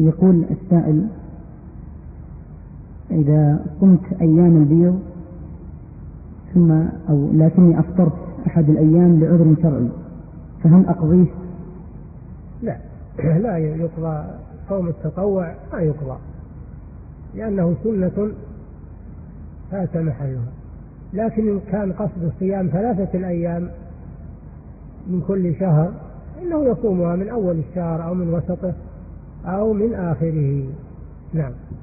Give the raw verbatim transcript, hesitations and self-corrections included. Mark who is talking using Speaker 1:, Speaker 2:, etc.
Speaker 1: يقول السائل: إذا صمت أيام البيض ثم أو لكني أفطرت أحد الأيام لعذر شرعي فهل أقضيه؟
Speaker 2: لا لا يقضى صوم التطوع، ما يقضى لأنه سنة فات محلها. لكن إن كان قصد صيام ثلاثة الأيام من كل شهر إنه يصومها من أول الشهر أو من وسطه أو من آخره. نعم.